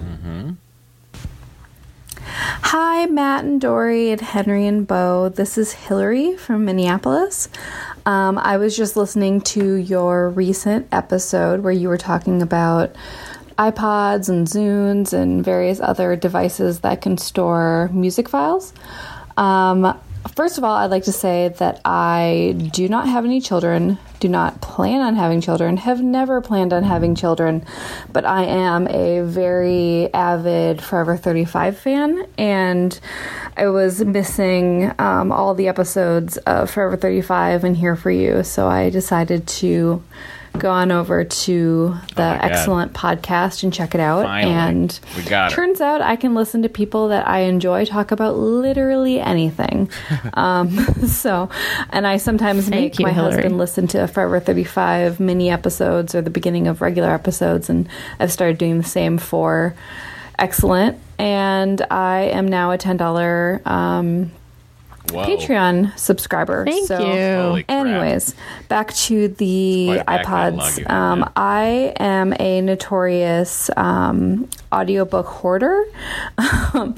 Hi, Matt and Dory and Henry and Bo. This is Hillary from Minneapolis. Um, I was just listening to your recent episode where you were talking about iPods and Zunes and various other devices that can store music files. Um, first of all, I'd like to say that I do not have any children, do not plan on having children, have never planned on having children, but I am a very avid Forever thirty-five fan, and I was missing um, all the episodes of Forever thirty-five and Here For You, so I decided to go on over to the Oh my God. excellent podcast and check it out. Finally. And We got her. turns out I can listen to people that I enjoy talk about literally anything. um, so, and I sometimes Thank make you, my Hillary. husband listen to Forever thirty-five mini episodes or the beginning of regular episodes, and I've started doing the same for Excellent. And I am now a ten dollars um, Whoa. Patreon subscriber. Thank so, you. Holy crap. Anyways, back to the Quite a back catalog iPods. you've Um, got. I am a notorious um, audiobook hoarder. Um,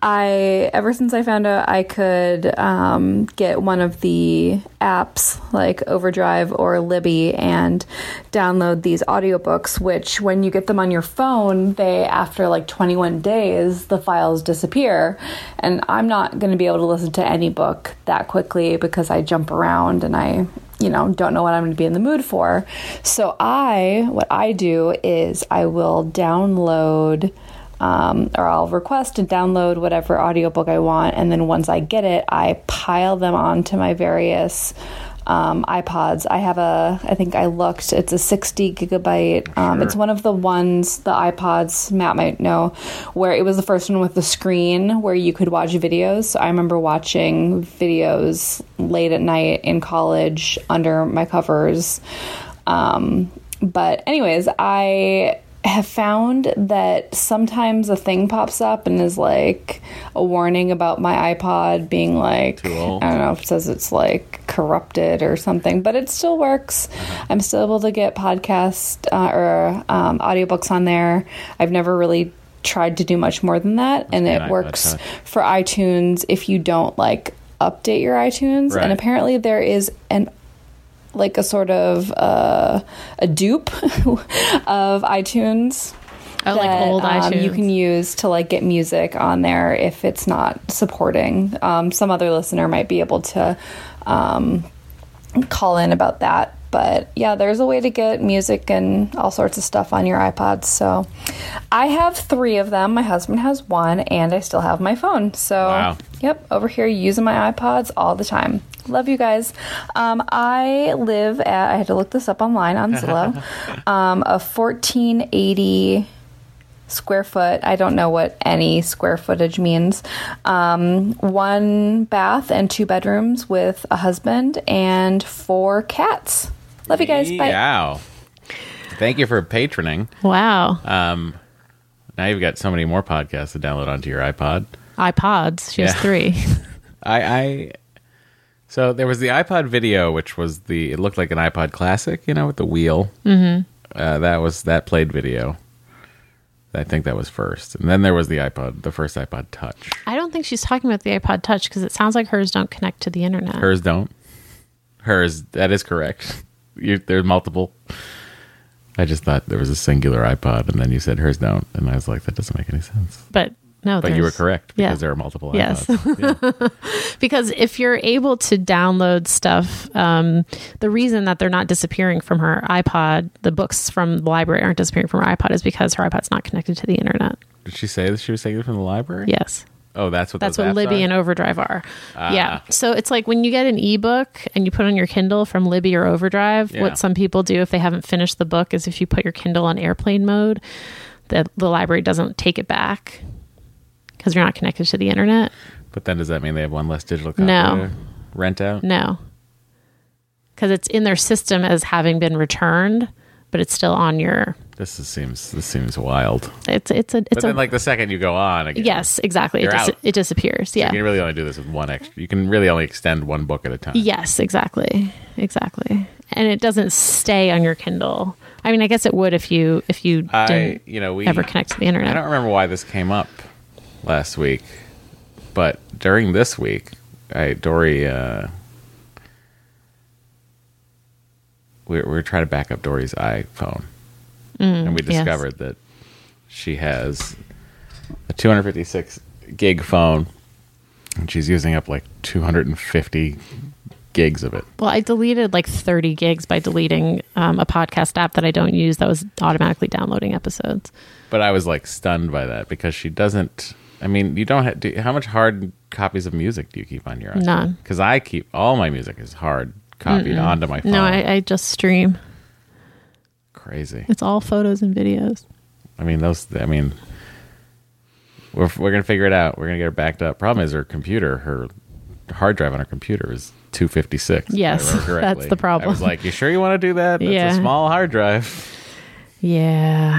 I ever since I found out I could um, get one of the apps like Overdrive or Libby and download these audiobooks, which when you get them on your phone, they after like twenty-one days the files disappear, and I'm not going to be able to listen to any book that quickly because I jump around and I you know don't know what I'm going to be in the mood for. So I what I do is I will download um, or I'll request and download whatever audiobook I want, and then once I get it I pile them onto my various Um, iPods. I have a, I think I looked, it's a sixty gigabyte. Um, Sure. It's one of the ones, the iPods, Matt might know, where it was the first one with the screen where you could watch videos. So I remember watching videos late at night in college under my covers. Um, but anyways, I have found that sometimes a thing pops up and is like a warning about my iPod being like, Too old? I don't know if it says it's like corrupted or something, but it still works. I'm still able to get podcast uh, or um, audiobooks on there. I've never really tried to do much more than that, and be it an iPod works Touch. for iTunes if you don't like update your iTunes. Right. And apparently there is an like a sort of uh, a dupe of iTunes. Oh, like old um, iTunes. you can use to like get music on there if it's not supporting. Um, some other listener might be able to um, call in about that. But yeah, there's a way to get music and all sorts of stuff on your iPods. So I have three of them. My husband has one, and I still have my phone. So Wow. yep, over here using my iPods all the time. Love you guys. Um, I live at, I had to look this up online on Zillow, um, a fourteen eighty square foot. I don't know what any square footage means. Um, one bath and two bedrooms with a husband and four cats. Love you guys. Bye. Wow. Thank you for patroning. Wow. Um, now you've got so many more podcasts to download onto your iPod. iPods. She has Yeah. three. I, I so there was the iPod video, which was the it looked like an iPod Classic, you know, with the wheel. Mm-hmm. Uh, that was that played video. I think that was first, and then there was the iPod, the first iPod Touch. I don't think she's talking about the iPod Touch because it sounds like hers don't connect to the internet. Hers don't. Hers, that is correct. You, there's multiple. I just thought there was a singular iPod, and then you said hers don't, and I was like, that doesn't make any sense. But no, But you were there's- correct because yeah. there are multiple Yes. iPods. Yeah. Because if you're able to download stuff, um, the reason that they're not disappearing from her iPod, the books from the library aren't disappearing from her iPod, is because her iPod's not connected to the internet. Did she say that she was taking it from the library? Yes. Oh, that's what That's those what apps Libby are? and Overdrive are. Ah. Yeah. So it's like when you get an ebook and you put on your Kindle from Libby or Overdrive, Yeah. what some people do if they haven't finished the book is if you put your Kindle on airplane mode, the, the library doesn't take it back because you're not connected to the internet. But then does that mean they have one less digital copy No. to rent out? No. Because it's in their system as having been returned, but it's still on your... This is, seems this seems wild. It's it's a But it's then, a like the second you go on, again, yes, exactly. It You're dis- out. it disappears. you Yeah. can really only do this with one extra. You can really only extend one book at a time. Yes, exactly, exactly. And it doesn't stay on your Kindle. I mean, I guess it would if you if you I, didn't you know, we ever connect to the I internet. don't remember why this came up last week, but during this week, I Dory, uh, we, we were trying to back up Dory's iPhone, and we Mm, yes. discovered that she has a two hundred fifty-six gig phone, and she's using up like two hundred fifty gigs of it. Well, I deleted like thirty gigs by deleting um, a podcast app that I don't use that was automatically downloading episodes. But I was like stunned by that because she doesn't. I mean, you don't have. Do, how much hard copies of music do you keep on your iPhone? None. Because I keep all my music is hard copied onto my phone. No, I, I just stream. Crazy. It's all photos and videos. I mean, those. I mean, we're we're gonna figure it out. We're gonna get her backed up. Problem is, her computer, her hard drive on her computer is two fifty-six. if I Yes, remember correctly. that's the problem. I was like, you sure you want to do that? That's Yeah. a small hard drive. Yeah.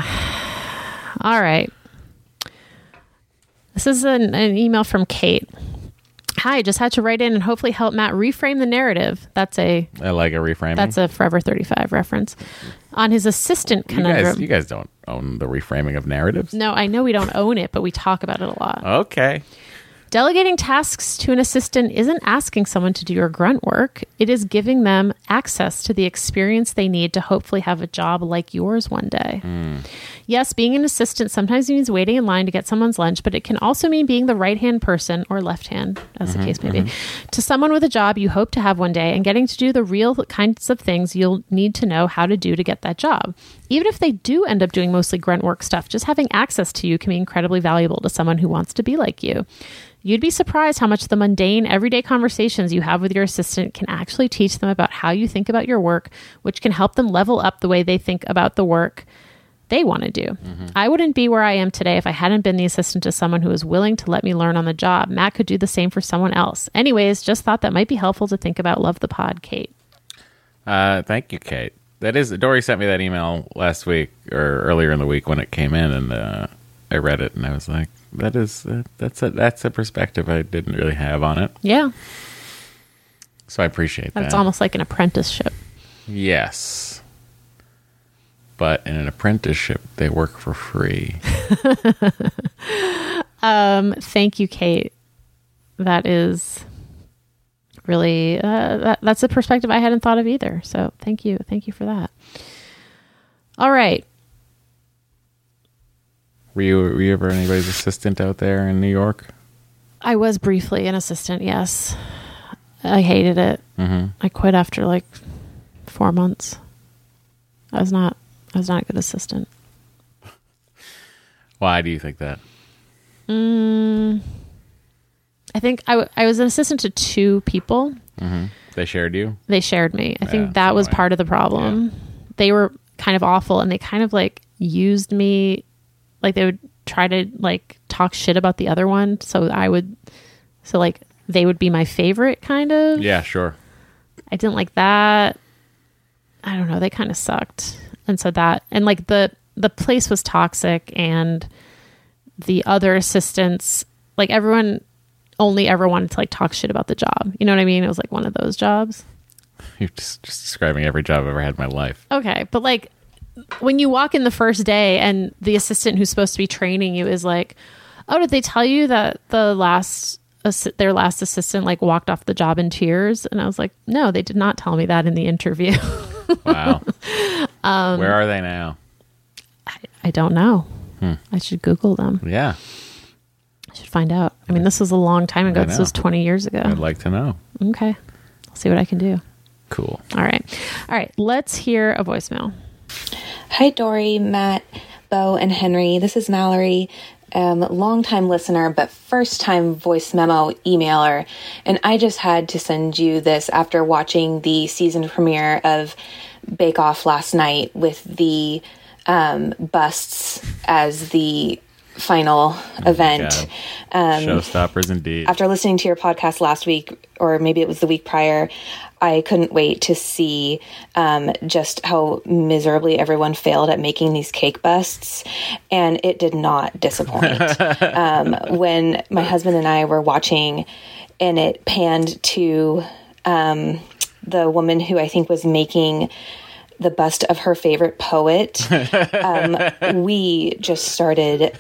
All right. This is an, an email from Kate. Hi, just had to write in and hopefully help Matt reframe the narrative. That's a I like a reframing. that's a Forever thirty-five reference on his assistant you conundrum. guys, you guys don't own the reframing of narratives. No, I know we don't own it, but we talk about it a lot. Okay. Delegating tasks to an assistant isn't asking someone to do your grunt work. It is giving them access to the experience they need to hopefully have a job like yours one day. Mm. Yes, being an assistant sometimes means waiting in line to get someone's lunch, but it can also mean being the right-hand person or left hand, as Mm-hmm, the case may be, to someone with a job you hope to have one day and getting to do the real kinds of things you'll need to know how to do to get that job. Even if they do end up doing mostly grunt work stuff, just having access to you can be incredibly valuable to someone who wants to be like you. You'd be surprised how much the mundane, everyday conversations you have with your assistant can actually teach them about how you think about your work, which can help them level up the way they think about the work they want to do. Mm-hmm. I wouldn't be where I am today if I hadn't been the assistant to someone who was willing to let me learn on the job. Matt could do the same for someone else. Anyways, just thought that might be helpful to think about. Love the pod, Kate. Uh, thank you, Kate. That is, Dory sent me that email last week or earlier in the week when it came in, and uh, I read it and I was like, that is uh, that's a that's a perspective I didn't really have on it. Yeah. So I appreciate that. It's almost like an apprenticeship. Yes. But in an apprenticeship, they work for free. um, thank you, Kate. That is really, uh, that, that's a perspective I hadn't thought of either. So thank you. Thank you for that. All right. Were you, were you ever anybody's assistant out there in New York? I was briefly an assistant, yes. I hated it. Mm-hmm. I quit after like four months. I was not, I was not a good assistant. Why do you think that? Mm, I think I, w- I was an assistant to two people. Mm-hmm. They shared you? They shared me. I think Yeah, that was annoying. part of the problem. Yeah. They were kind of awful, and they kind of like used me. Like they would try to like talk shit about the other one. So I would, so like they would be my favorite kind of. Yeah, sure. I didn't like that. I don't know. They kind of sucked. And so that, and like the, the place was toxic, and the other assistants, like everyone only ever wanted to like talk shit about the job. You know what I mean? It was like one of those jobs. You're just, just describing every job I've ever had in my life. Okay. But like when you walk in the first day and the assistant who's supposed to be training you is like, oh, did they tell you that the last, assi- their last assistant like walked off the job in tears? And I was like, no, they did not tell me that in the interview. Wow. um, Where are they now? I, I don't know. Hmm. I should Google them. Yeah. I should find out. I mean, this was a long time ago. I This know. was twenty years ago. I'd like to know. Okay. I'll see what I can do. Cool. All right. All right. Let's hear a voicemail. Hi, Dory, Matt, Bo, and Henry. This is Mallory, um, longtime listener, but first time voice memo emailer. And I just had to send you this after watching the season premiere of Bake Off last night with the um, busts as the final event. Um, Showstoppers indeed. After listening to your podcast last week, or maybe it was the week prior, I couldn't wait to see um, just how miserably everyone failed at making these cake busts, and it did not disappoint. um, when my husband and I were watching, and it panned to um, the woman who I think was making the bust of her favorite poet, um, we just started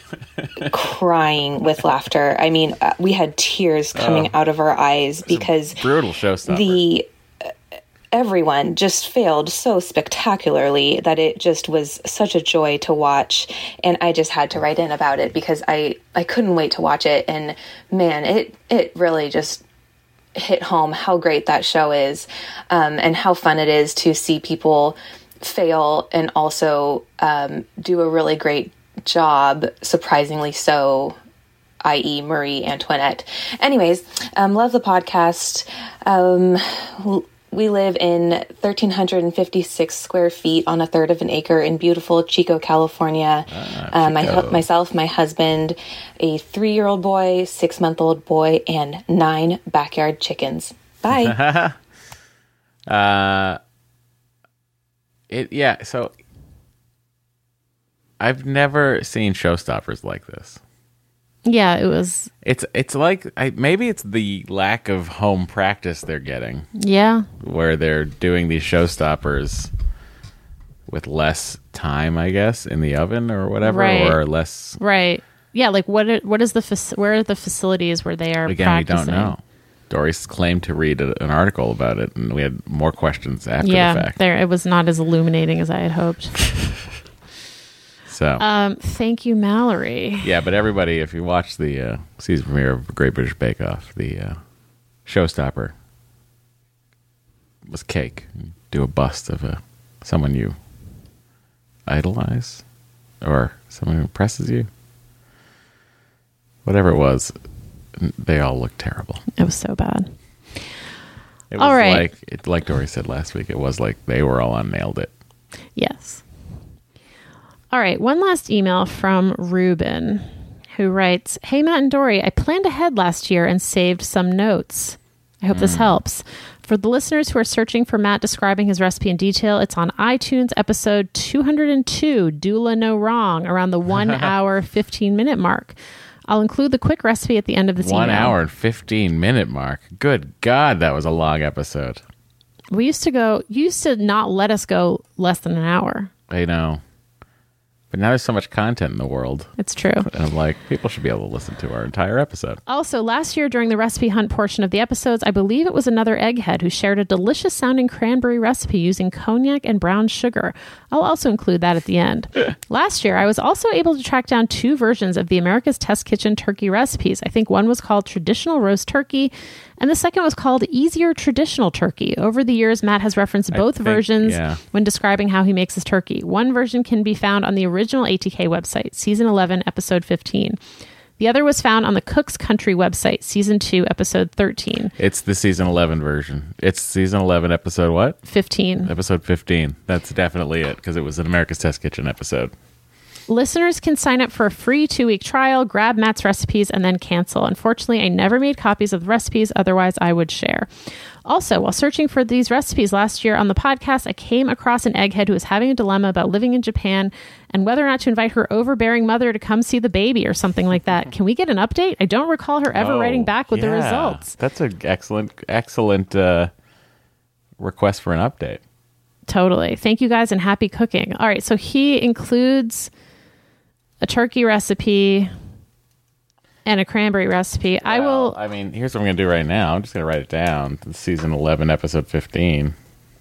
crying with laughter. I mean, uh, we had tears coming Oh. out of our eyes because Brutal showstopper. the uh, everyone just failed so spectacularly that it just was such a joy to watch. And I just had to write in about it because I, I couldn't wait to watch it. And man, it, it really just hit home how great that show is, um, and how fun it is to see people fail and also um, do a really great job, surprisingly so, that is. Marie Antoinette. Anyways, um, love the podcast. Um, l- we live in one thousand three hundred fifty-six square feet on a third of an acre in beautiful Chico, California. Ah, uh, my, Chico. myself, my husband, a three-year-old boy, six-month-old boy, and nine backyard chickens. Bye. uh, it yeah. So I've never seen showstoppers like this. Yeah, it was. It's it's like I, maybe it's the lack of home practice they're getting, Yeah. where they're doing these showstoppers with less time, I guess, in the oven or whatever, Right. or less. Right. Yeah. Like what? Are, what is the fac- where are the facilities where they are Again, practicing? we don't know. Doris claimed to read a, an article about it, and we had more questions after Yeah, the fact. there. It was not as illuminating as I had hoped. So, Um, thank you, Mallory. yeah, but everybody, if you watch the uh, season premiere of Great British Bake Off, the uh, showstopper was cake. You do a bust of a, someone you idolize or someone who impresses you. Whatever it was, they all looked terrible. It was so bad. It was All right. like, it, like Dory said last week, it was like they were all on Nailed It. Yes. All right. One last email from Ruben, who writes, "Hey, Matt and Dory, I planned ahead last year and saved some notes. I hope this helps. For the listeners who are searching for Matt describing his recipe in detail, it's on iTunes episode two hundred two, Doula No Wrong, around the one hour, fifteen minute mark. I'll include the quick recipe at the end of this One email. hour and fifteen minute mark. Good God, that was a long episode. We used to go, you used to not let us go less than an hour. I know. But now there's so much content in the world. It's true. And I'm like, people should be able to listen to our entire episode. Also, last year during the recipe hunt portion of the episodes, I believe it was another egghead who shared a delicious sounding cranberry recipe using cognac and brown sugar. I'll also include that at the end. Last year, I was also able to track down two versions of the America's Test Kitchen turkey recipes. I think one was called Traditional Roast Turkey, and the second was called Easier Traditional Turkey. Over the years, Matt has referenced both think- versions yeah. when describing how he makes his turkey. One version can be found on the original A T K website, season eleven, episode fifteen. The other was found on the Cook's Country website, season two, episode thirteen. It's the season eleven version. It's season eleven, episode what? fifteen. Episode fifteen. That's definitely it, because it was an America's Test Kitchen episode. Listeners can sign up for a free two-week trial, grab Matt's recipes, and then cancel. Unfortunately, I never made copies of the recipes, otherwise I would share. Also, while searching for these recipes last year on the podcast, I came across an egghead who was having a dilemma about living in Japan and whether or not to invite her overbearing mother to come see the baby or something like that. Can we get an update? I don't recall her ever Oh, writing back with the yeah. results. That's an excellent, excellent uh, request for an update. Totally. Thank you guys and happy cooking. All right, so he includes a turkey recipe and a cranberry recipe. I Well, will. I mean, here's what I'm going to do right now. I'm just going to write it down. It's season eleven, episode fifteen.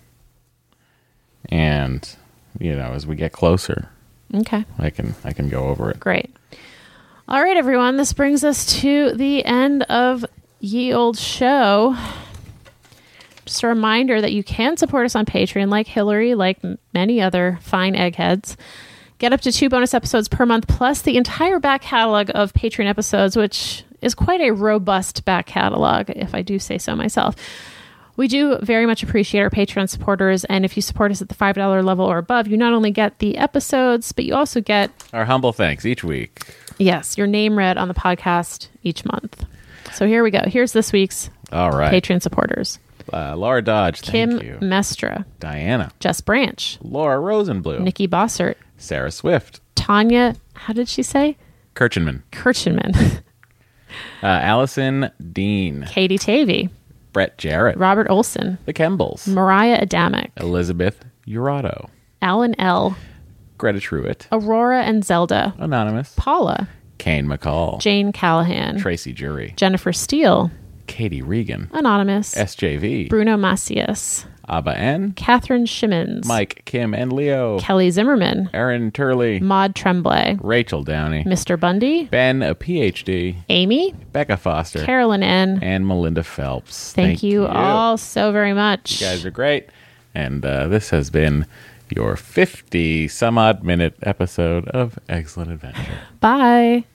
And, you know, as we get closer, Okay, I can I can go over it. great. All right, everyone. This brings us to the end of Ye Old Show. Just a reminder that you can support us on Patreon, like Hillary, like m- many other fine eggheads. Get up to two bonus episodes per month, plus the entire back catalog of Patreon episodes, which is quite a robust back catalog, if I do say so myself. We do very much appreciate our Patreon supporters, and if you support us at the five dollars level or above, you not only get the episodes, but you also get, Our humble thanks each week. yes, your name read on the podcast each month. So here we go. Here's this week's All right. Patreon supporters. Uh, Laura Dodge, thank Kim you. Mestra, Diana. Jess Branch, Laura Rosenblum. Nikki Bossert, Sarah Swift. Tanya, how did she say? Kirchenman. Kirchenman, Uh, Allison Dean. Katie Tavey, Brett Jarrett. Robert Olson, The Kembles. Mariah Adamic, Elizabeth Urato. Alan L., Greta Truitt. Aurora and Zelda, Anonymous. Paula, Kane McCall. Jane Callahan, Tracy Jury. Jennifer Steele, Katie Regan. Anonymous, S J V. Bruno Macias, Abba N. Catherine Shimmons, Mike, Kim, and Leo. Kelly Zimmerman, Aaron Turley. Maud Tremblay, Rachel Downey. Mister Bundy, Ben, a P H D. Amy, Becca Foster. Carolyn N. And Melinda Phelps. Thank, you, all so very much. You guys are great. And uh, this has been your fifty some odd minute episode of Excellent Adventure. Bye.